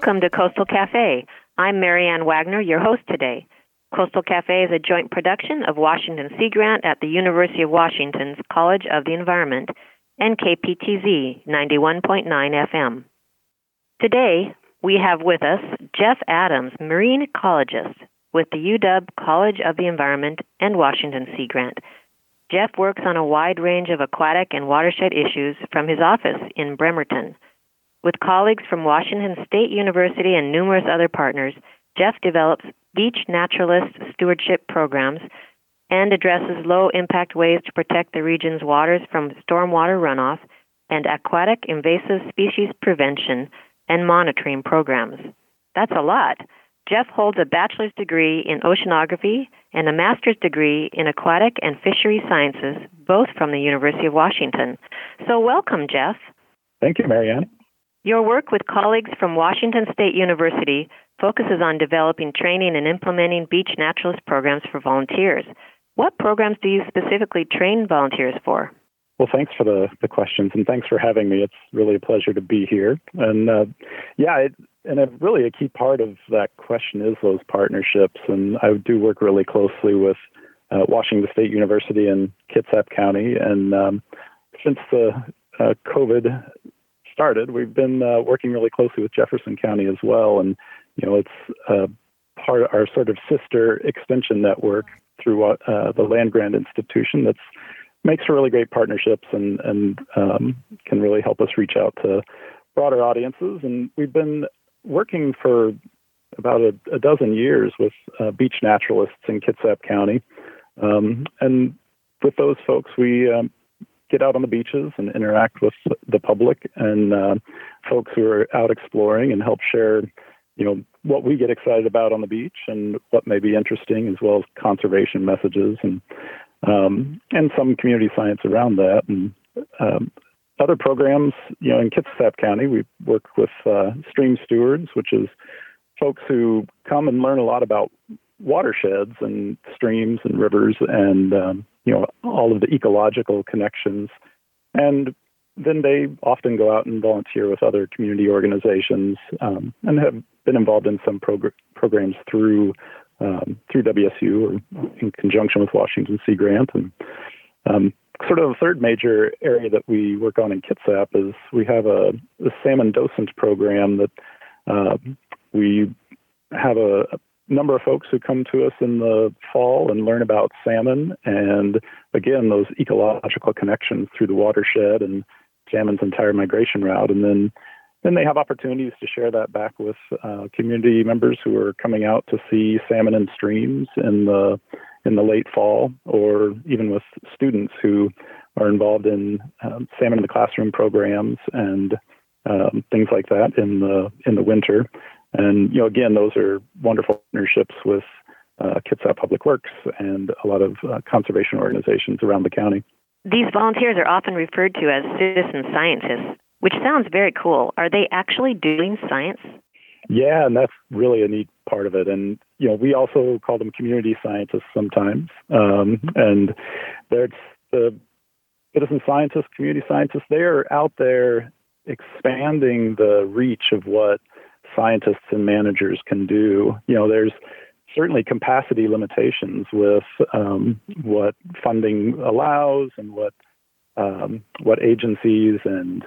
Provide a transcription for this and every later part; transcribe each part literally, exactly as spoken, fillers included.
Welcome to Coastal Cafe. I'm Marianne Wagner, your host today. Coastal Cafe is a joint production of Washington Sea Grant at the University of Washington's College of the Environment and K P T Z ninety-one point nine F M. Today, we have with us Jeff Adams, marine ecologist with the U W College of the Environment and Washington Sea Grant. Jeff works on a wide range of aquatic and watershed issues from his office in Bremerton. With colleagues from Washington State University and numerous other partners, Jeff develops beach naturalist stewardship programs and addresses low-impact ways to protect the region's waters from stormwater runoff and aquatic invasive species prevention and monitoring programs. That's a lot. Jeff holds a bachelor's degree in oceanography and a master's degree in aquatic and fishery sciences, both from the University of Washington. So welcome, Jeff. Thank you, Marianne. Your work with colleagues from Washington State University focuses on developing training and implementing beach naturalist programs for volunteers. What programs do you specifically train volunteers for? Well, thanks for the, the questions, and thanks for having me. It's really a pleasure to be here. And uh, yeah, it, and a, really a key part of that question is those partnerships. And I do work really closely with uh, Washington State University and Kitsap County. And um, since the uh, COVID started, we've been uh, working really closely with Jefferson County as well. And, you know, it's uh, part of our sort of sister extension network through uh, the land grant institution that's makes for really great partnerships and, and um, can really help us reach out to broader audiences. And we've been working for about a, a dozen years with uh, beach naturalists in Kitsap County. Um, and with those folks, we um, get out on the beaches and interact with the public and uh, folks who are out exploring and help share, you know, what we get excited about on the beach and what may be interesting, as well as conservation messages and um, and some community science around that. And um, other programs, you know, in Kitsap County, we work with uh, stream stewards, which is folks who come and learn a lot about watersheds and streams and rivers and, um, you know, all of the ecological connections. And then they often go out and volunteer with other community organizations um, and have been involved in some progr- programs through um, through W S U or in conjunction with Washington Sea Grant. And um, sort of the third major area that we work on in Kitsap is we have a, a salmon docent program that uh, we have a, a number of folks who come to us in the fall and learn about salmon and, again, those ecological connections through the watershed and salmon's entire migration route. And then then they have opportunities to share that back with uh, community members who are coming out to see salmon in streams in the in the late fall, or even with students who are involved in um, salmon in the classroom programs and um, things like that in the in the winter. And, you know, again, those are wonderful partnerships with uh, Kitsap Public Works and a lot of uh, conservation organizations around the county. These volunteers are often referred to as citizen scientists, which sounds very cool. Are they actually doing science? Yeah, and that's really a neat part of it. And, you know, we also call them community scientists sometimes. Um, and there's the citizen scientists, community scientists, they are out there expanding the reach of what scientists and managers can do. You know, there's certainly capacity limitations with um, what funding allows and what um, what agencies and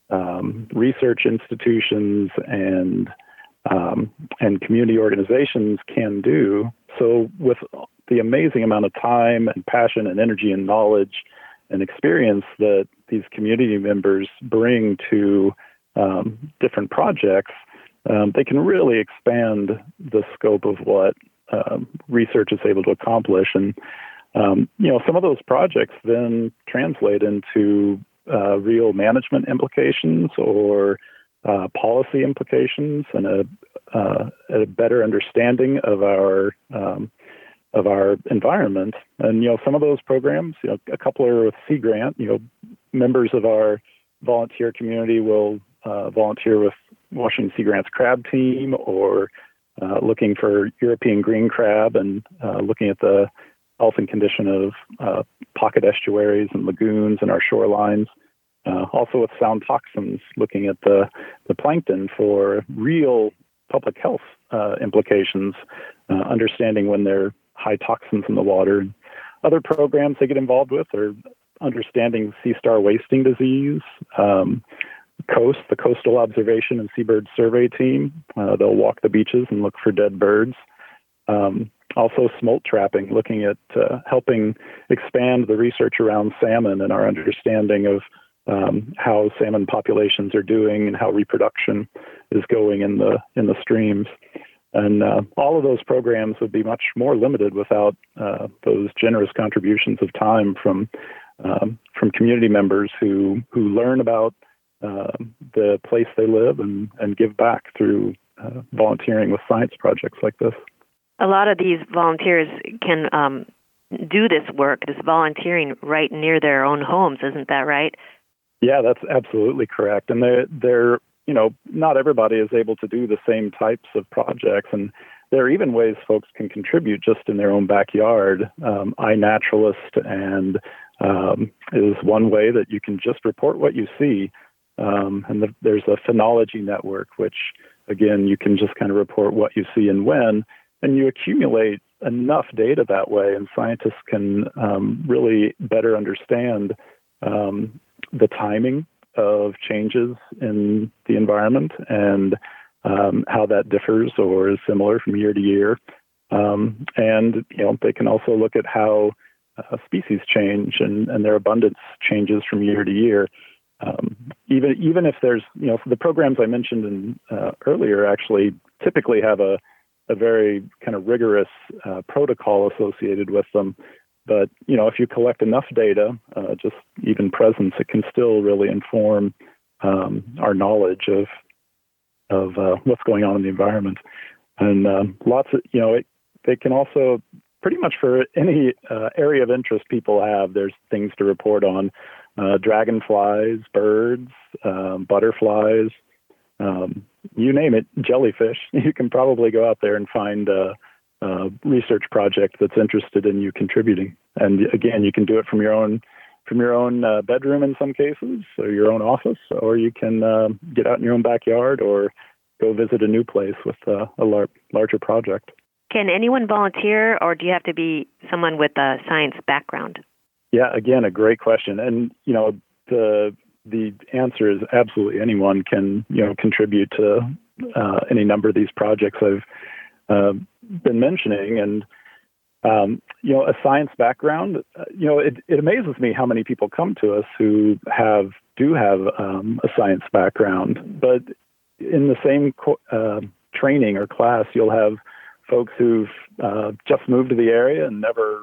um, research institutions and um, and community organizations can do. So with the amazing amount of time and passion and energy and knowledge and experience that these community members bring to um, different projects, Um, they can really expand the scope of what um, research is able to accomplish. And, um, you know, some of those projects then translate into uh, real management implications or uh, policy implications and a, uh, a better understanding of our um, of our environment. And, you know, some of those programs, you know, a couple are with Sea Grant, you know, members of our volunteer community will uh, volunteer with Washington Sea Grant's crab team, or uh, looking for European green crab and uh, looking at the health and condition of uh, pocket estuaries and lagoons and our shorelines. Uh, also with sound toxins, looking at the, the plankton for real public health uh, implications, uh, understanding when there are high toxins in the water. Other programs they get involved with are understanding sea star wasting disease, um, coast, the Coastal Observation and Seabird Survey Team. Uh, they'll walk the beaches and look for dead birds. Um, also smolt trapping, looking at uh, helping expand the research around salmon and our understanding of um, how salmon populations are doing and how reproduction is going in the in the streams. And uh, all of those programs would be much more limited without uh, those generous contributions of time from um, from community members who who learn about uh, the place they live and, and give back through uh, volunteering with science projects like this. A lot of these volunteers can um, do this work, this volunteering, right near their own homes. Isn't that right? Yeah, that's absolutely correct. And they're, they're, you know, not everybody is able to do the same types of projects. And there are even ways folks can contribute just in their own backyard. Um, iNaturalist and um, is one way that you can just report what you see. Um, and the, there's a phenology network, which, again, you can just kind of report what you see and when. And you accumulate enough data that way, and scientists can um, really better understand um, the timing of changes in the environment and um, how that differs or is similar from year to year. Um, and you know, they can also look at how uh, species change and, and their abundance changes from year to year. Um, even even if there's, you know, the programs I mentioned in, uh, earlier actually typically have a a very kind of rigorous uh, protocol associated with them. But, you know, if you collect enough data, uh, just even presence, it can still really inform um, our knowledge of of uh, what's going on in the environment. And um, lots of, you know, it, they can also, pretty much for any uh, area of interest people have, there's things to report on. Uh, dragonflies, birds, um, butterflies, um, you name it, jellyfish. You can probably go out there and find a, a research project that's interested in you contributing. And again, you can do it from your own from your own uh, bedroom in some cases, or your own office, or you can uh, get out in your own backyard or go visit a new place with uh, a lar- larger project. Can anyone volunteer, or do you have to be someone with a science background? Yeah, again, a great question. And, you know, the the answer is absolutely anyone can, you know, contribute to uh, any number of these projects I've uh, been mentioning. And, um, you know, a science background, uh, you know, it, it amazes me how many people come to us who have, do have um, a science background, but in the same co- uh, training or class, you'll have folks who've uh, just moved to the area and never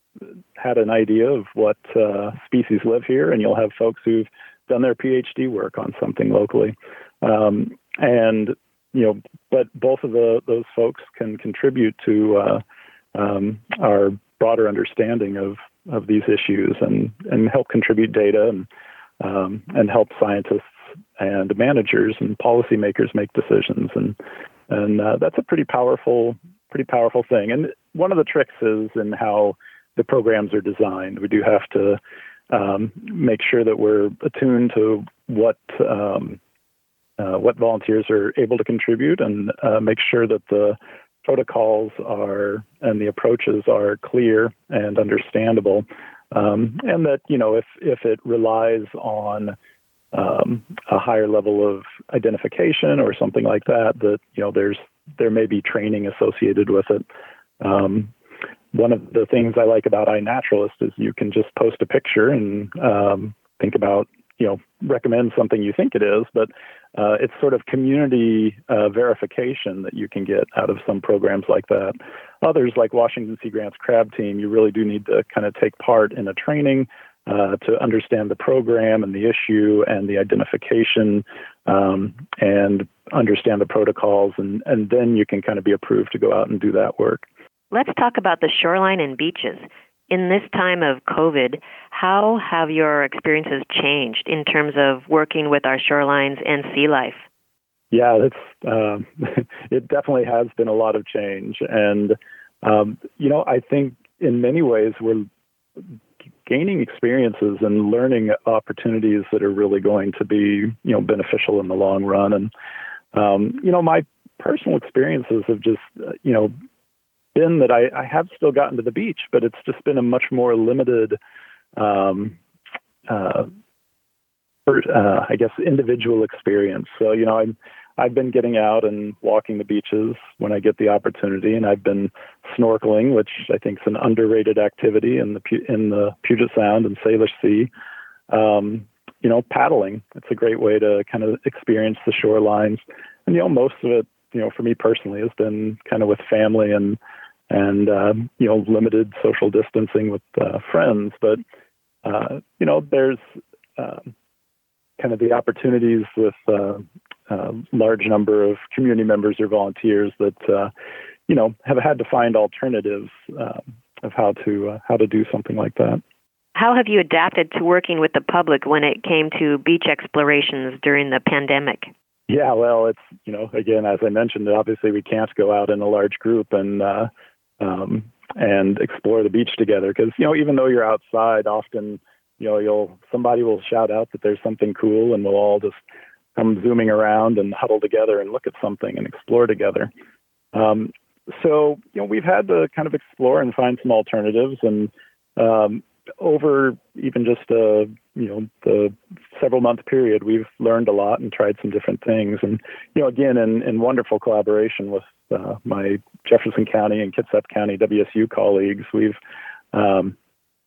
had an idea of what uh, species live here, and you'll have folks who've done their PhD work on something locally. Um, and, you know, but both of the, those folks can contribute to uh, um, our broader understanding of, of these issues and, and help contribute data and, um, and help scientists and managers and policymakers make decisions. And, and uh, that's a pretty powerful, pretty powerful thing. And one of the tricks is in how the programs are designed. We do have to um, make sure that we're attuned to what um, uh, what volunteers are able to contribute, and uh, make sure that the protocols are and the approaches are clear and understandable, um, and that, you know, if if it relies on um, a higher level of identification or something like that, that, you know, there's there may be training associated with it. Um, One of the things I like about iNaturalist is you can just post a picture and um, think about, you know, recommend something you think it is, but uh, it's sort of community uh, verification that you can get out of some programs like that. Others, like Washington Sea Grant's Crab Team, you really do need to kind of take part in a training uh, to understand the program and the issue and the identification um, and understand the protocols, and, and then you can kind of be approved to go out and do that work. Let's talk about the shoreline and beaches. In this time of COVID, how have your experiences changed in terms of working with our shorelines and sea life? Yeah, that's um, it definitely has been a lot of change. And, um, you know, I think in many ways we're gaining experiences and learning opportunities that are really going to be, you know, beneficial in the long run. And, um, you know, my personal experiences have just, uh, you know, been that I, I have still gotten to the beach, but it's just been a much more limited, um, uh, for, uh, I guess, individual experience. So, you know, I'm, I've been getting out and walking the beaches when I get the opportunity, and I've been snorkeling, which I think is an underrated activity in the in the Puget Sound and Salish Sea. Um, you know, paddling. It's a great way to kind of experience the shorelines. And, you know, most of it, you know, for me personally has been kind of with family and, and, um, you know, limited social distancing with uh, friends. But, uh, you know, there's uh, kind of the opportunities with uh, a large number of community members or volunteers that, uh, you know, have had to find alternatives uh, of how to, uh, how to do something like that. How have you adapted to working with the public when it came to beach explorations during the pandemic? Yeah, well, it's, you know, again, as I mentioned, obviously we can't go out in a large group and uh, um, and explore the beach together because, you know, even though you're outside, often, you know, you'll somebody will shout out that there's something cool and we'll all just come zooming around and huddle together and look at something and explore together. Um, so, you know, we've had to kind of explore and find some alternatives and um, over even just a, you know, the several month period, we've learned a lot and tried some different things. And, you know, again, in, in wonderful collaboration with uh, my Jefferson County and Kitsap County W S U colleagues, we've, um,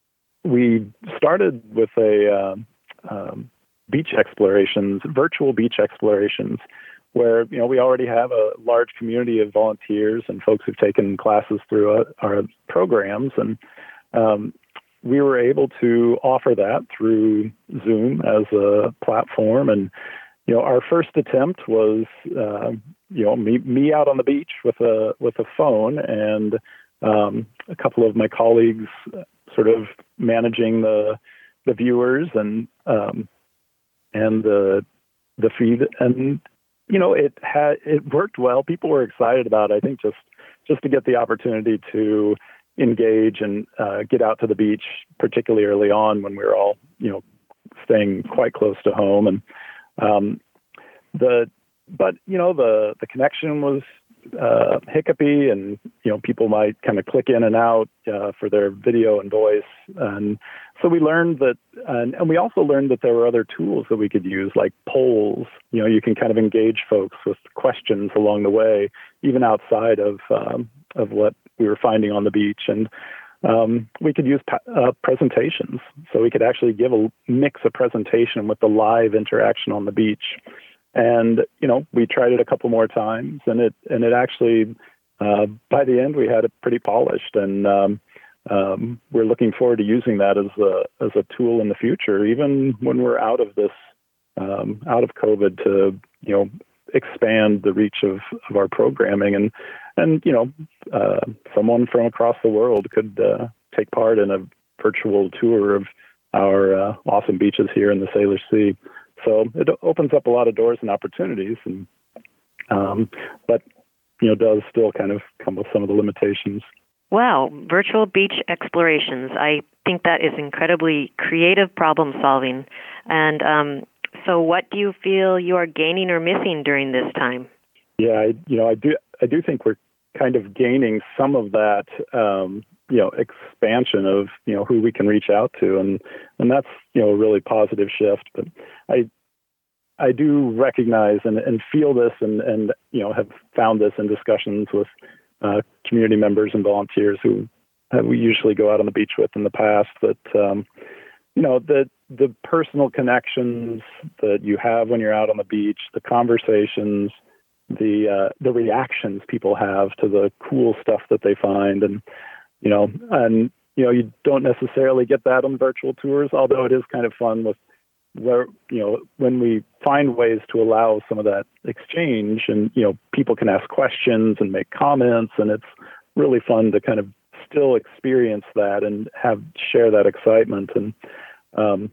we started with a um, um, beach explorations, virtual beach explorations, where, you know, we already have a large community of volunteers and folks who've taken classes through our, our programs. And, um, we were able to offer that through Zoom as a platform. And, you know, our first attempt was, uh, you know, me, me out on the beach with a, with a phone and um, a couple of my colleagues sort of managing the, the viewers and, um, and the, the feed. And, you know, it had, it worked well. People were excited about it. I think just, just to get the opportunity to engage and uh, get out to the beach, particularly early on when we were all, you know, staying quite close to home. And um, the, but you know, the the connection was uh, hiccupy, and you know, people might kind of click in and out uh, for their video and voice. And so we learned that, and, and we also learned that there were other tools that we could use, like polls. You know, you can kind of engage folks with questions along the way, even outside of um, of what we were finding on the beach. And um, we could use uh, presentations. So we could actually give a mix of presentation with the live interaction on the beach. And, you know, we tried it a couple more times, and it, and it actually, uh, by the end, we had it pretty polished. And um, um, we're looking forward to using that as a, as a tool in the future, even when we're out of this, um, out of COVID, to, you know, expand the reach of, of our programming. And, and you know, uh, someone from across the world could uh, take part in a virtual tour of our uh, awesome beaches here in the Salish Sea. So it opens up a lot of doors and opportunities, and um, but, you know, does still kind of come with some of the limitations. Wow, virtual beach explorations. I think that is incredibly creative problem solving. And um, so what do you feel you are gaining or missing during this time? Yeah, I, you know, I do I do think we're kind of gaining some of that, um, you know, expansion of, you know, who we can reach out to. And, and that's, you know, a really positive shift. But I, I do recognize and, and feel this and, and, you know, have found this in discussions with uh, community members and volunteers who have, we usually go out on the beach with in the past, that, um, you know, the, the personal connections that you have when you're out on the beach, the conversations, the, uh, the reactions people have to the cool stuff that they find. And, you know, and, you know, you don't necessarily get that on virtual tours, although it is kind of fun with where, you know, when we find ways to allow some of that exchange and, you know, people can ask questions and make comments, and it's really fun to kind of still experience that and have, share that excitement. And, um,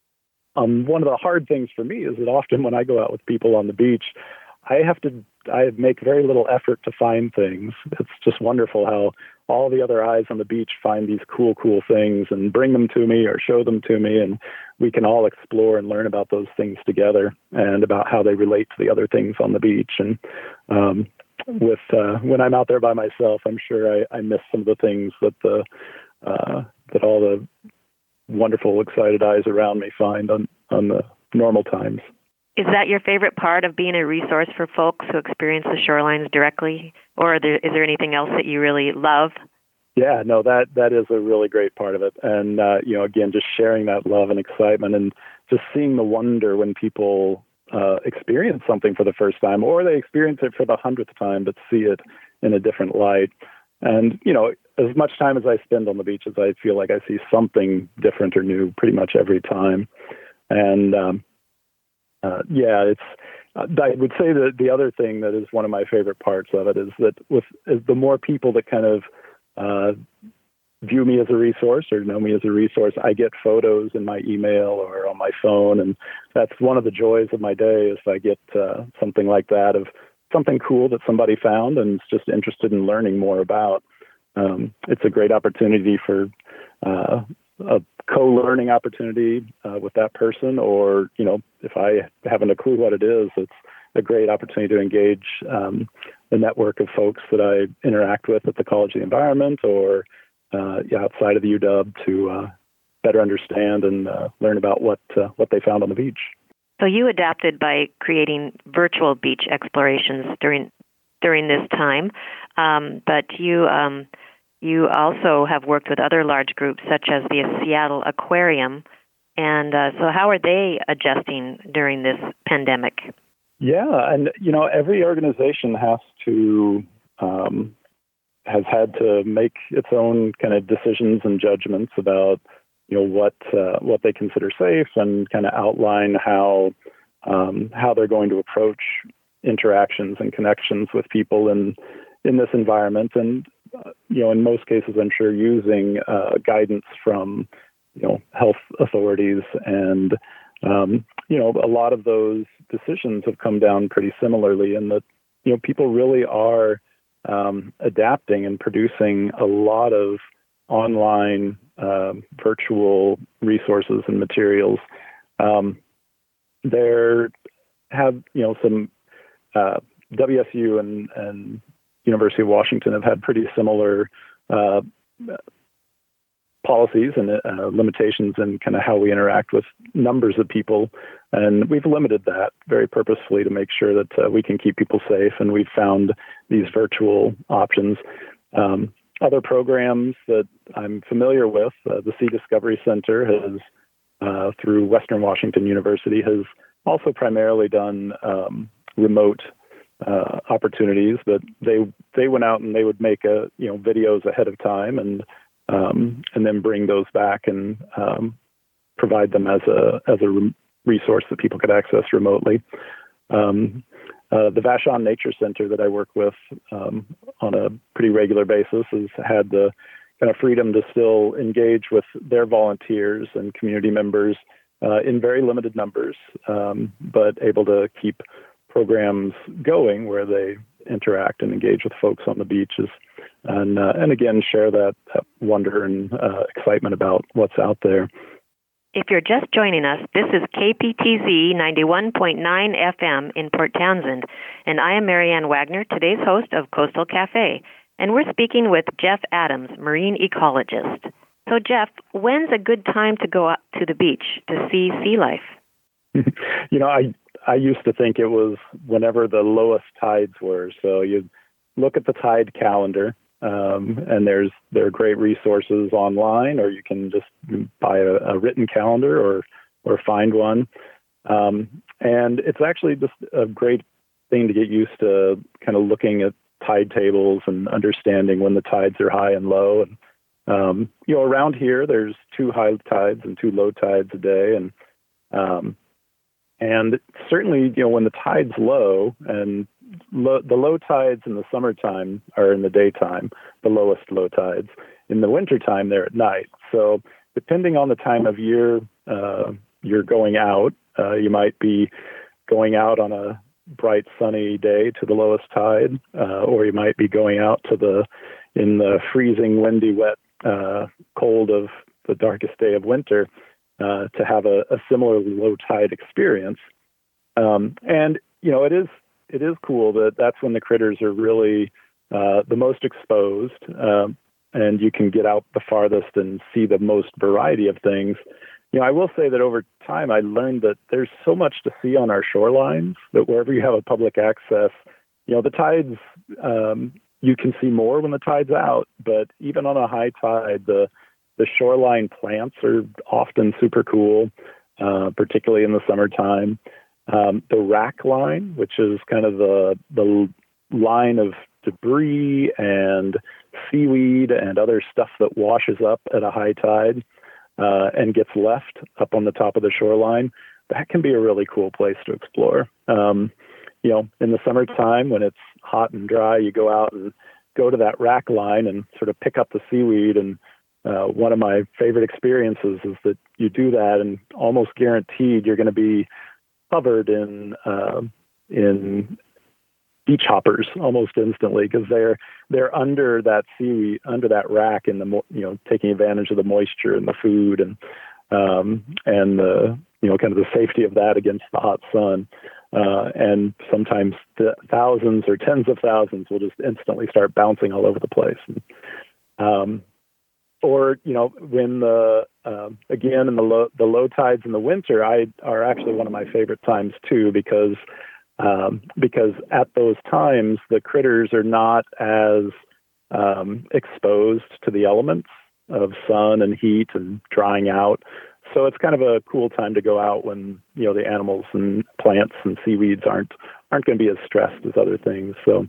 um, one of the hard things for me is that often when I go out with people on the beach, I have to, I make very little effort to find things. It's just wonderful how all the other eyes on the beach find these cool, cool things and bring them to me or show them to me. And we can all explore and learn about those things together and about how they relate to the other things on the beach. And, um, with uh, when I'm out there by myself, I'm sure I, I miss some of the things that the uh, that all the wonderful, excited eyes around me find on, on the normal times. Is that your favorite part of being a resource for folks who experience the shorelines directly, or are there, is there anything else that you really love? Yeah, no, that that is a really great part of it, and uh, you know, again, just sharing that love and excitement, and just seeing the wonder when people uh, experience something for the first time, or they experience it for the hundredth time, but see it in a different light. And you know, as much time as I spend on the beaches, I feel like I see something different or new pretty much every time. And um, uh, yeah, it's. Uh, I would say that the other thing that is one of my favorite parts of it is that with is the more people that kind of uh, view me as a resource or know me as a resource, I get photos in my email or on my phone, and that's one of the joys of my day is I get uh, something like that of something cool that somebody found and is just interested in learning more about. Um, it's a great opportunity for uh, a co-learning opportunity uh, with that person, or, you know, if I haven't a clue what it is, it's a great opportunity to engage um, the network of folks that I interact with at the College of the Environment or uh, outside of the U W to uh, better understand and uh, learn about what uh, what they found on the beach. So you adapted by creating virtual beach explorations during during this time, um, but you um, you also have worked with other large groups such as the Seattle Aquarium. And uh, so how are they adjusting during this pandemic? Yeah, and, you know, every organization has to, um, has had to make its own kind of decisions and judgments about, you know, what uh, what they consider safe and kind of outline how um, how they're going to approach interactions and connections with people in in this environment. And, uh, you know, in most cases, I'm sure using uh, guidance from, you know, health authorities. And, um, you know, a lot of those decisions have come down pretty similarly in that, you know, people really are um, adapting and producing a lot of online uh, virtual resources and materials. Um, there have, you know, some uh, W S U and, and University of Washington have had pretty similar uh, policies and uh, limitations in kind of how we interact with numbers of people. And we've limited that very purposefully to make sure that uh, we can keep people safe. And we've found these virtual options. Um, other programs that I'm familiar with, uh, the Sea Discovery Center has, uh, through Western Washington University, has also primarily done um, remote uh, opportunities, but they they went out and they would make a you know videos ahead of time and um, and then bring those back and um, provide them as a as a re- resource that people could access remotely. Um, uh, the Vashon Nature Center that I work with um, on a pretty regular basis has had the kind of freedom to still engage with their volunteers and community members uh, in very limited numbers, um, but able to keep programs going where they interact and engage with folks on the beaches, and uh, and again share that, that wonder and uh, excitement about what's out there. If you're just joining us, this is K P T Z ninety-one point nine F M in Port Townsend, and I am Marianne Wagner, today's host of Coastal Cafe, and we're speaking with Jeff Adams, marine ecologist. So Jeff, when's a good time to go out to the beach to see sea life? you know, I I used to think it was whenever the lowest tides were. So you look at the tide calendar, um, and there's there are great resources online, or you can just buy a, a written calendar or or find one. Um, and it's actually just a great thing to get used to, kind of looking at tide tables and understanding when the tides are high and low. And um, you know, around here, there's two high tides and two low tides a day, and um, And certainly, you know, when the tide's low, and lo- the low tides in the summertime are in the daytime, the lowest low tides. In the wintertime, they're at night. So depending on the time of year uh, you're going out, uh, you might be going out on a bright sunny day to the lowest tide, uh, or you might be going out to the in the freezing, windy, wet, uh, cold of the darkest day of winter. Uh, to have a, a similarly low tide experience. Um, and, you know, it is it is cool that that's when the critters are really uh, the most exposed, um, and you can get out the farthest and see the most variety of things. You know, I will say that over time I learned that there's so much to see on our shorelines that wherever you have a public access, you know, the tides, um, you can see more when the tide's out, but even on a high tide, the the shoreline plants are often super cool, uh, particularly in the summertime. Um, the rack line, which is kind of the the line of debris and seaweed and other stuff that washes up at a high tide uh, and gets left up on the top of the shoreline, that can be a really cool place to explore. Um, you know, in the summertime when it's hot and dry, you go out and go to that rack line and sort of pick up the seaweed. And uh, one of my favorite experiences is that you do that and almost guaranteed you're going to be covered in uh, in beach hoppers almost instantly, because they're they're under that seaweed, under that rack, in the mo- you know taking advantage of the moisture and the food and um, and the you know kind of the safety of that against the hot sun. Uh, and sometimes the thousands or tens of thousands will just instantly start bouncing all over the place. And, um, or, you know, when the, uh, again, in the low, the low tides in the winter, I are actually one of my favorite times too, because, um, because at those times, the critters are not as, um, exposed to the elements of sun and heat and drying out. So it's kind of a cool time to go out when, you know, the animals and plants and seaweeds aren't, aren't going to be as stressed as other things. So,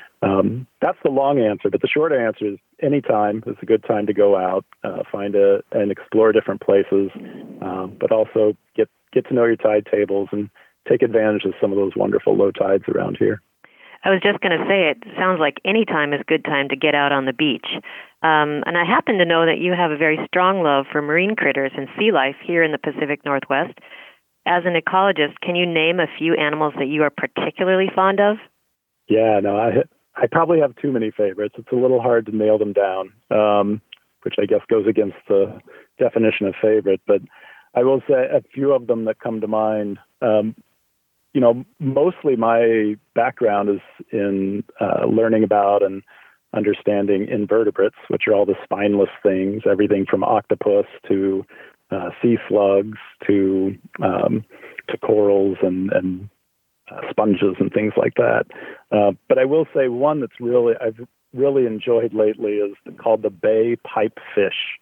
Um, that's the long answer, but the short answer is anytime is a good time to go out, uh, find a, and explore different places, um, but also get, get to know your tide tables and take advantage of some of those wonderful low tides around here. I was just going to say, it sounds like any time is a good time to get out on the beach. Um, and I happen to know that you have a very strong love for marine critters and sea life here in the Pacific Northwest. As an ecologist, can you name a few animals that you are particularly fond of? Yeah, no, I I probably have too many favorites. It's a little hard to nail them down, um, which I guess goes against the definition of favorite. But I will say a few of them that come to mind. Um, you know, mostly my background is in uh, learning about and understanding invertebrates, which are all the spineless things, everything from octopus to uh, sea slugs to um, to corals and, and uh, sponges and things like that. Uh, but I will say one that's really I've really enjoyed lately is called the bay pipefish.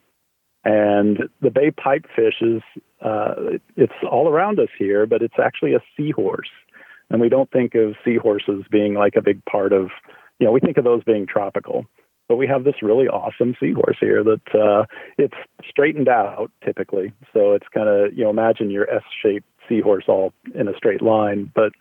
And the bay pipefish is, uh, it's all around us here, but it's actually a seahorse. And we don't think of seahorses being like a big part of, you know, we think of those being tropical. But we have this really awesome seahorse here that uh, it's straightened out typically. So it's kind of, you know, imagine your S-shaped seahorse all in a straight line. But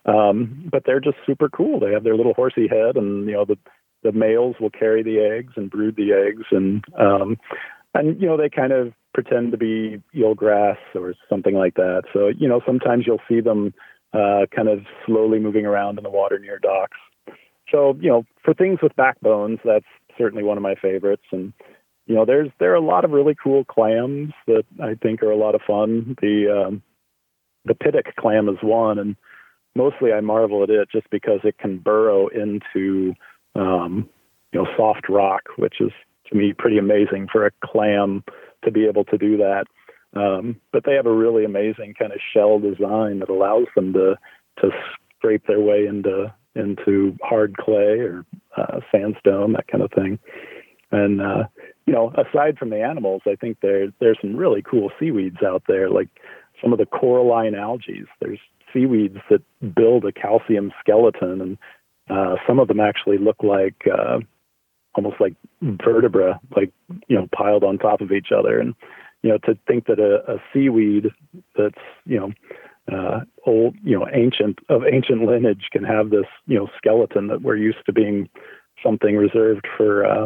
um, but they're just super cool. They have their little horsey head, and, you know, the, the males will carry the eggs and brood the eggs. And um And, you know, they kind of pretend to be eelgrass or something like that. So, you know, sometimes you'll see them uh, kind of slowly moving around in the water near docks. So, you know, for things with backbones, that's certainly one of my favorites. And, you know, there's there are a lot of really cool clams that I think are a lot of fun. The um, the Pittock clam is one, and mostly I marvel at it just because it can burrow into, um, you know, soft rock, which is, to me, pretty amazing for a clam to be able to do that. Um, but they have a really amazing kind of shell design that allows them to to scrape their way into into hard clay or uh, sandstone, that kind of thing. And uh, you know, aside from the animals, I think there there's some really cool seaweeds out there, like some of the coralline algae. There's seaweeds that build a calcium skeleton, and uh, some of them actually look like uh, almost like vertebra, like, you know, piled on top of each other. And, you know, to think that a, a seaweed that's, you know, uh, old, you know, ancient, of ancient lineage can have this, you know, skeleton that we're used to being something reserved for, uh,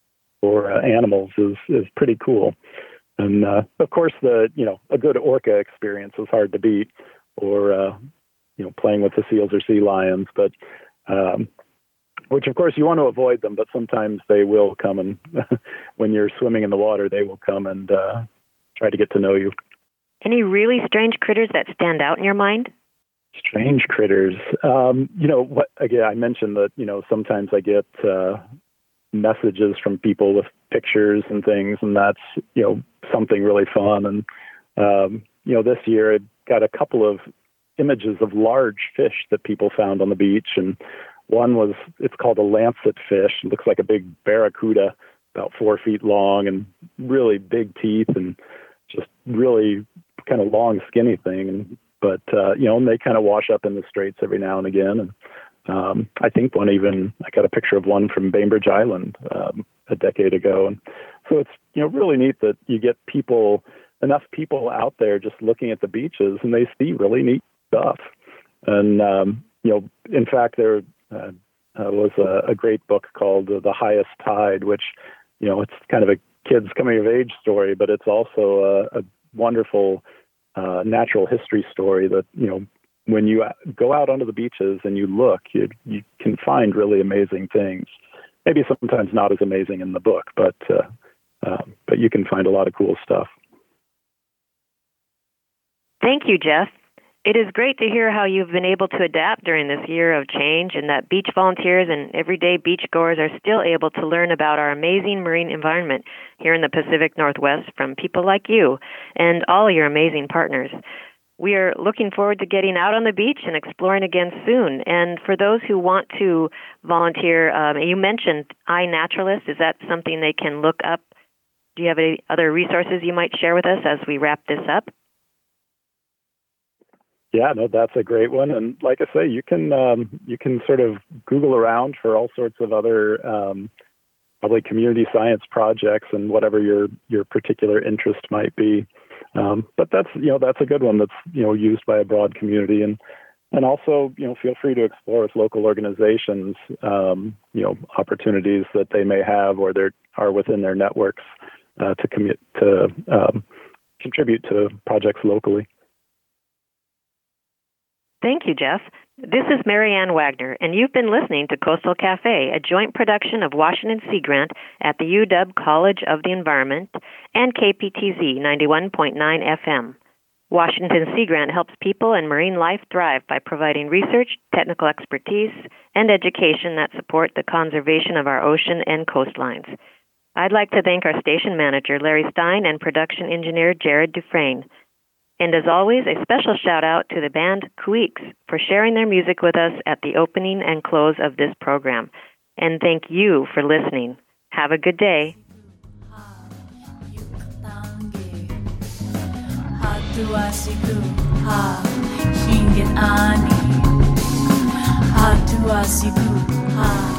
for uh, animals is, is pretty cool. And, uh, of course, the, you know, a good orca experience is hard to beat, or, uh, you know, playing with the seals or sea lions. But, um, which, of course, you want to avoid them, but sometimes they will come, and when you're swimming in the water, they will come and uh, try to get to know you. Any really strange critters that stand out in your mind? Strange critters. Um, you know, what, again, I mentioned that, you know, sometimes I get uh, messages from people with pictures and things, and that's, you know, something really fun. And, um, you know, this year I got a couple of images of large fish that people found on the beach. And one was, it's called a lancet fish. It looks like a big barracuda, about four feet long and really big teeth and just really kind of long, skinny thing. And, but, uh, you know, and they kind of wash up in the straits every now and again. And um, I think one even, I got a picture of one from Bainbridge Island um, a decade ago. And so it's, you know, really neat that you get people, enough people out there just looking at the beaches and they see really neat stuff. And, um, you know, in fact, there uh, uh, was a, a great book called uh, The Highest Tide, which, you know, it's kind of a kid's coming of age story, but it's also a, a wonderful uh, natural history story that, you know, when you go out onto the beaches and you look, you, you can find really amazing things. Maybe sometimes not as amazing in the book, but uh, uh, but you can find a lot of cool stuff. Thank you, Jeff. It is great to hear how you've been able to adapt during this year of change and that beach volunteers and everyday beachgoers are still able to learn about our amazing marine environment here in the Pacific Northwest from people like you and all your amazing partners. We are looking forward to getting out on the beach and exploring again soon. And for those who want to volunteer, um, you mentioned iNaturalist. Is that something they can look up? Do you have any other resources you might share with us as we wrap this up? Yeah, no, that's a great one. And like I say, you can um, you can sort of Google around for all sorts of other um, probably community science projects and whatever your your particular interest might be. Um, but that's you know that's a good one that's you know used by a broad community, and and also you know feel free to explore with local organizations um, you know opportunities that they may have or they are within their networks uh, to commit to um, contribute to projects locally. Thank you, Jeff. This is Mary Ann Wagner, and you've been listening to Coastal Cafe, a joint production of Washington Sea Grant at the U W College of the Environment and K P T Z ninety-one point nine F M. Washington Sea Grant helps people and marine life thrive by providing research, technical expertise, and education that support the conservation of our ocean and coastlines. I'd like to thank our station manager, Larry Stein, and production engineer, Jared Dufresne. And as always, a special shout-out to the band Kuiks for sharing their music with us at the opening and close of this program. And thank you for listening. Have a good day. Ha